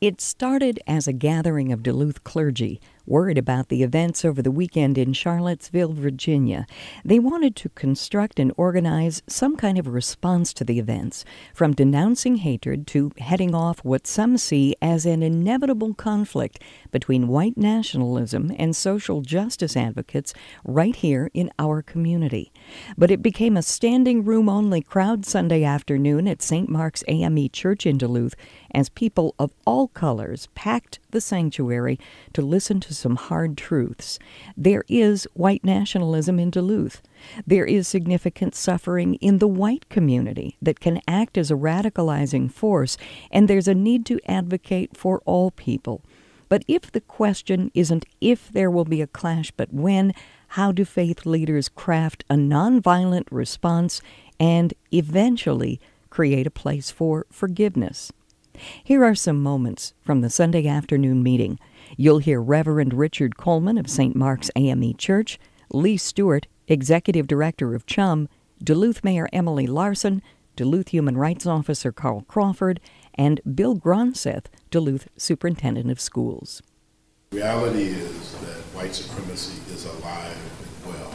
It started as a gathering of Duluth clergy, worried about the events over the weekend in Charlottesville, Virginia. They wanted to construct and organize some kind of response to the events, from denouncing hatred to heading off what some see as an inevitable conflict between white nationalism and social justice advocates right here in our community. But it became a standing room-only crowd Sunday afternoon at St. Mark's AME Church in Duluth as people of all colors packed the sanctuary to listen to some hard truths. There is white nationalism in Duluth. There is significant suffering in the white community that can act as a radicalizing force, and there's a need to advocate for all people. But if the question isn't if there will be a clash, but when, how do faith leaders craft a nonviolent response and eventually create a place for forgiveness? Here are some moments from the Sunday afternoon meeting. You'll hear Reverend Richard Coleman of St. Mark's AME Church, Lee Stewart, Executive Director of CHUM, Duluth Mayor Emily Larson, Duluth Human Rights Officer Carl Crawford, and Bill Gronseth, Duluth Superintendent of Schools. The reality is that white supremacy is alive and well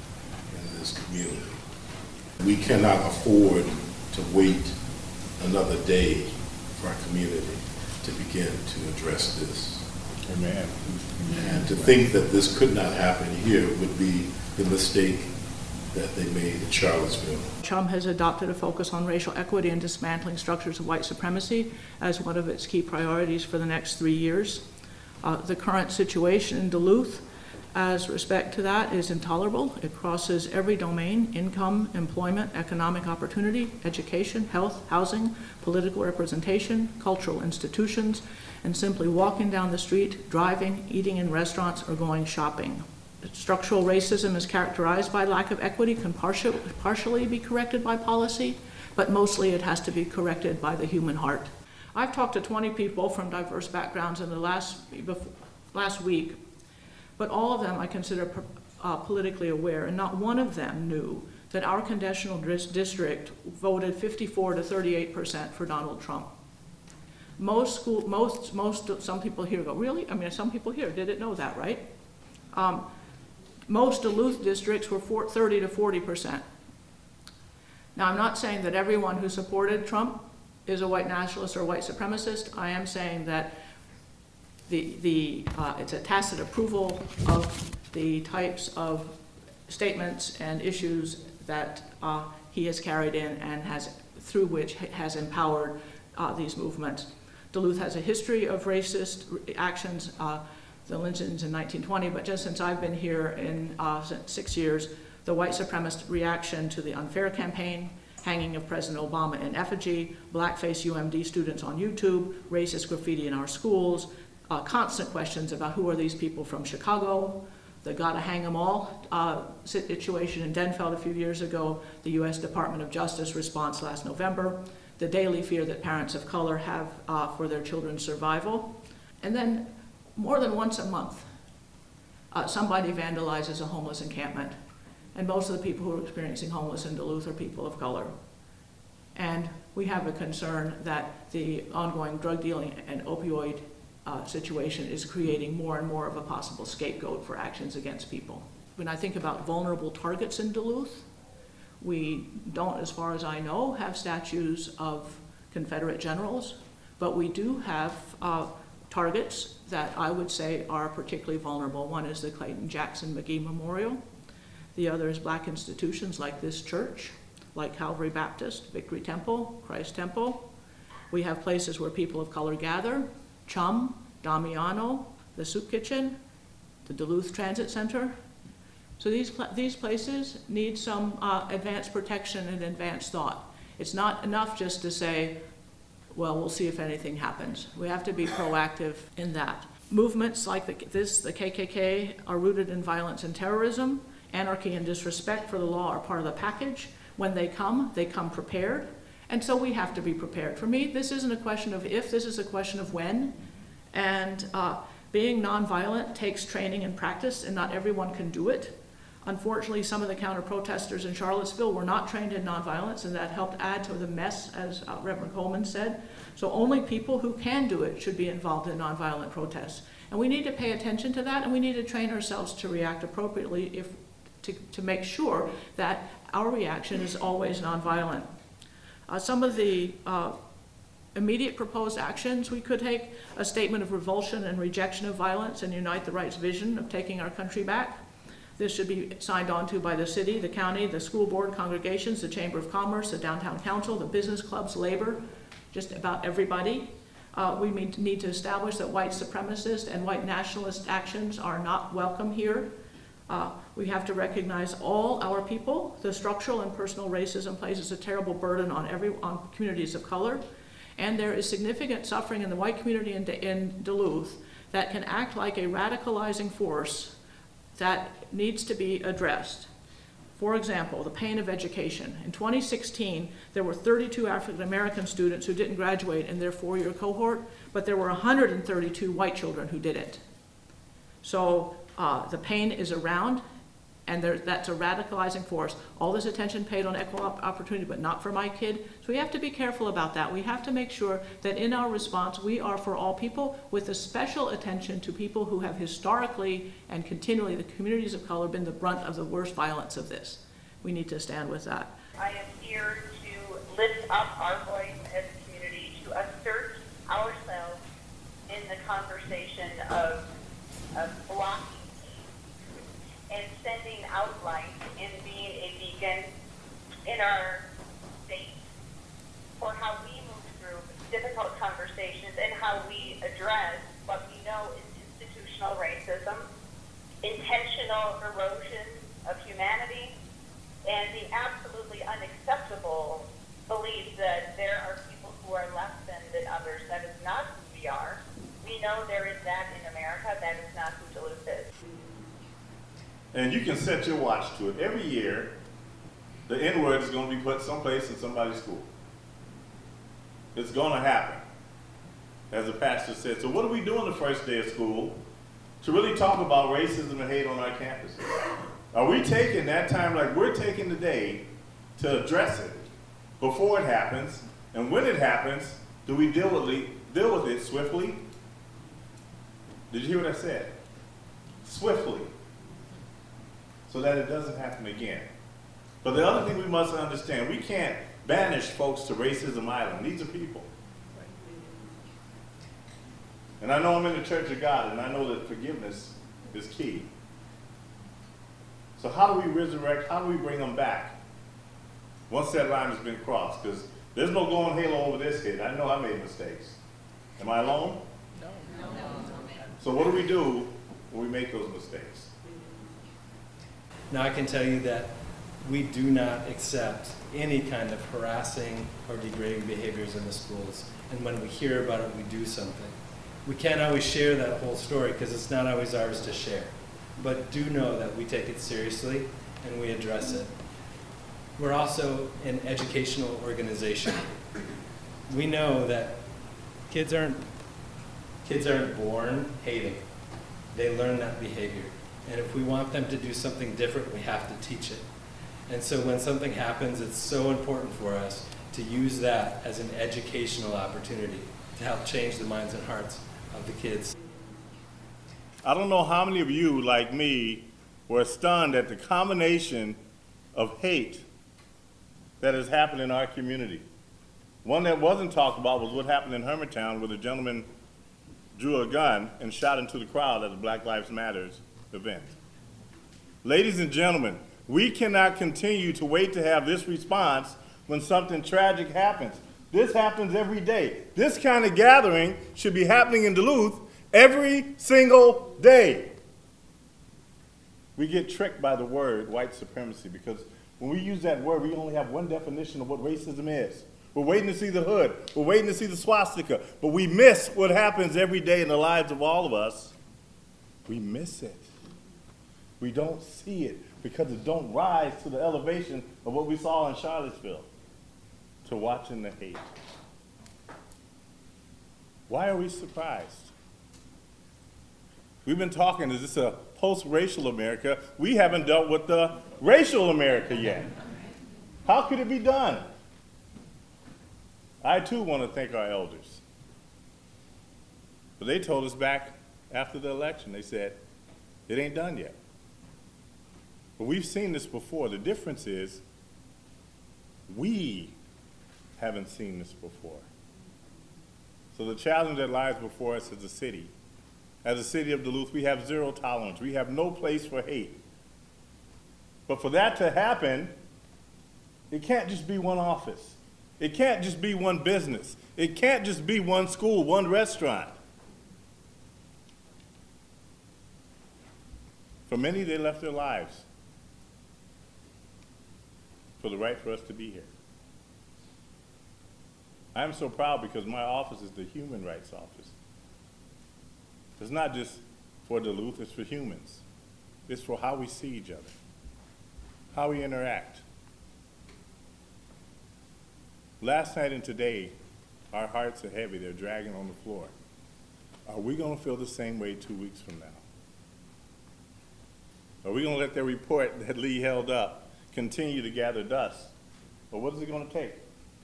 in this community. We cannot afford to wait another day for our community to begin to address this. Amen. And to think that this could not happen here would be the mistake that they made in Charlottesville. CHUM has adopted a focus on racial equity and dismantling structures of white supremacy as one of its key priorities for the next 3 years. The current situation in Duluth, as respect to that, is intolerable. It crosses every domain: income, employment, economic opportunity, education, health, housing, political representation, cultural institutions, and simply walking down the street, driving, eating in restaurants, or going shopping. Structural racism is characterized by lack of equity, can partially be corrected by policy, but mostly it has to be corrected by the human heart. I've talked to 20 people from diverse backgrounds in the last week, but all of them I consider politically aware, and not one of them knew that our congressional district voted 54 to 38% for Donald Trump. Some people here go, really? I mean, some people here didn't know that, right? Most Duluth districts were 30 to 40%. Now, I'm not saying that everyone who supported Trump is a white nationalist or white supremacist. I am saying that it's a tacit approval of the types of statements and issues that he has carried in and through which has empowered these movements. Duluth has a history of racist actions, the lynchings in 1920, but just since I've been here in 6 years, the white supremacist reaction to the Unfair campaign, hanging of President Obama in effigy, blackface UMD students on YouTube, racist graffiti in our schools, constant questions about who are these people from Chicago, the gotta hang them all situation in Denfeld a few years ago, the U.S. Department of Justice response last November, the daily fear that parents of color have for their children's survival. And then more than once a month, somebody vandalizes a homeless encampment. And most of the people who are experiencing homeless in Duluth are people of color. And we have a concern that the ongoing drug dealing and opioid situation is creating more and more of a possible scapegoat for actions against people. When I think about vulnerable targets in Duluth, we don't, as far as I know, have statues of Confederate generals, but we do have targets that I would say are particularly vulnerable. One is the Clayton Jackson McGee Memorial. The other is black institutions like this church, like Calvary Baptist, Victory Temple, Christ Temple. We have places where people of color gather: CHUM, Damiano, the Soup Kitchen, the Duluth Transit Center. So these places need some advanced protection and advanced thought. It's not enough just to say, well, we'll see if anything happens. We have to be proactive in that. Movements like the KKK, are rooted in violence and terrorism. Anarchy and disrespect for the law are part of the package. When they come prepared. And so we have to be prepared. For me, this isn't a question of if, this is a question of when. And being nonviolent takes training and practice, and not everyone can do it. Unfortunately, some of the counter-protesters in Charlottesville were not trained in nonviolence, and that helped add to the mess, as Reverend Coleman said. So only people who can do it should be involved in nonviolent protests. And we need to pay attention to that, and we need to train ourselves to react appropriately to make sure that our reaction is always nonviolent. Some of the immediate proposed actions we could take: a statement of revulsion and rejection of violence and Unite the Right's vision of taking our country back. This should be signed on to by the city, the county, the school board, congregations, the Chamber of Commerce, the downtown council, the business clubs, labor, just about everybody. We need to establish that white supremacist and white nationalist actions are not welcome here. We have to recognize all our people. The structural and personal racism places a terrible burden on communities of color. And there is significant suffering in the white community in Duluth that can act like a radicalizing force that needs to be addressed. For example, the pain of education. In 2016, there were 32 African American students who didn't graduate in their 4-year cohort, but there were 132 white children who didn't. So the pain is around, and that's a radicalizing force. All this attention paid on equal opportunity, but not for my kid. So we have to be careful about that. We have to make sure that in our response, we are for all people, with a special attention to people who have historically and continually, the communities of color, been the brunt of the worst violence of this. We need to stand with that. I am here to lift up our voice as a community, to assert ourselves in the conversation of blocking and sending out light and being a beacon in our state for how we move through difficult conversations and how we address what we know is institutional racism, intentional erosion of humanity, and the absolutely unacceptable belief that there are people who are less than others. That is not who we are. We know there is that in America. That is not who Duluth is. And you can set your watch to it. Every year, the N-word is going to be put someplace in somebody's school. It's going to happen, as the pastor said. So what are we doing the first day of school to really talk about racism and hate on our campuses? Are we taking that time like we're taking today to address it before it happens? And when it happens, do we deal with it swiftly? Did you hear what I said? Swiftly. So that it doesn't happen again. But the other thing we must understand, we can't banish folks to Racism Island. These are people. And I know I'm in the Church of God, and I know that forgiveness is key. So how do we resurrect, how do we bring them back once that line has been crossed? Because there's no going halo over this kid. I know I made mistakes. Am I alone? No. So what do we do when we make those mistakes? Now I can tell you that we do not accept any kind of harassing or degrading behaviors in the schools. And when we hear about it, we do something. We can't always share that whole story because it's not always ours to share. But do know that we take it seriously and we address it. We're also an educational organization. We know that kids aren't born hating. They learn that behavior. And if we want them to do something different, we have to teach it. And so when something happens, it's so important for us to use that as an educational opportunity to help change the minds and hearts of the kids. I don't know how many of you, like me, were stunned at the combination of hate that has happened in our community. One that wasn't talked about was what happened in Hermantown, where the gentleman drew a gun and shot into the crowd at the Black Lives Matters event. Ladies and gentlemen, we cannot continue to wait to have this response when something tragic happens. This happens every day. This kind of gathering should be happening in Duluth every single day. We get tricked by the word white supremacy because when we use that word, we only have one definition of what racism is. We're waiting to see the hood. We're waiting to see the swastika. But we miss what happens every day in the lives of all of us. We miss it. We don't see it because it don't rise to the elevation of what we saw in Charlottesville, to watching the hate. Why are we surprised? We've been talking, is this a post-racial America? We haven't dealt with the racial America yet. How could it be done? I too want to thank our elders. But they told us back after the election, they said, it ain't done yet. But we've seen this before. The difference is we haven't seen this before. So the challenge that lies before us as a city of Duluth, we have zero tolerance. We have no place for hate. But for that to happen, it can't just be one office. It can't just be one business. It can't just be one school, one restaurant. For many, they left their lives for the right for us to be here. I'm so proud because my office is the Human Rights Office. It's not just for Duluth, it's for humans. It's for how we see each other, how we interact. Last night and today, our hearts are heavy. They're dragging on the floor. Are we going to feel the same way 2 weeks from now? Are we going to let that report that Lee held up continue to gather dust? Or what is it going to take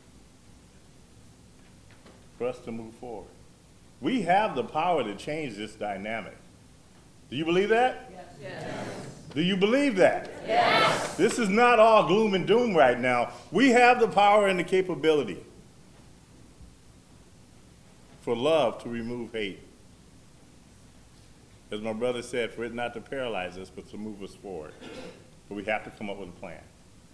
for us to move forward? We have the power to change this dynamic. Do you believe that? Yes. Do you believe that? Yes. This is not all gloom and doom right now. We have the power and the capability for love to remove hate. As my brother said, for it not to paralyze us, but to move us forward. But we have to come up with a plan.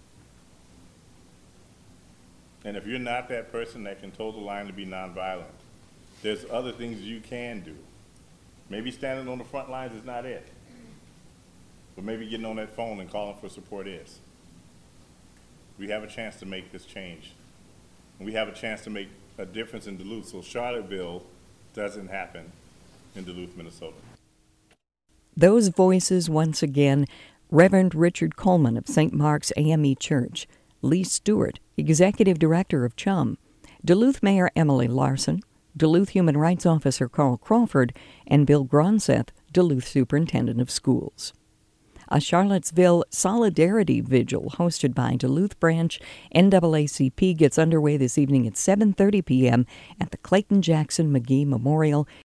And if you're not that person that can toe the line to be nonviolent, there's other things you can do. Maybe standing on the front lines is not it. But maybe getting on that phone and calling for support is. We have a chance to make this change. And we have a chance to make a difference in Duluth so Charlottesville doesn't happen in Duluth, Minnesota. Those voices once again, Reverend Richard Coleman of St. Mark's AME Church, Lee Stewart, Executive Director of CHUM, Duluth Mayor Emily Larson, Duluth Human Rights Officer Carl Crawford, and Bill Gronseth, Duluth Superintendent of Schools. A Charlottesville Solidarity Vigil hosted by Duluth Branch NAACP gets underway this evening at 7:30 p.m. at the Clayton Jackson McGee Memorial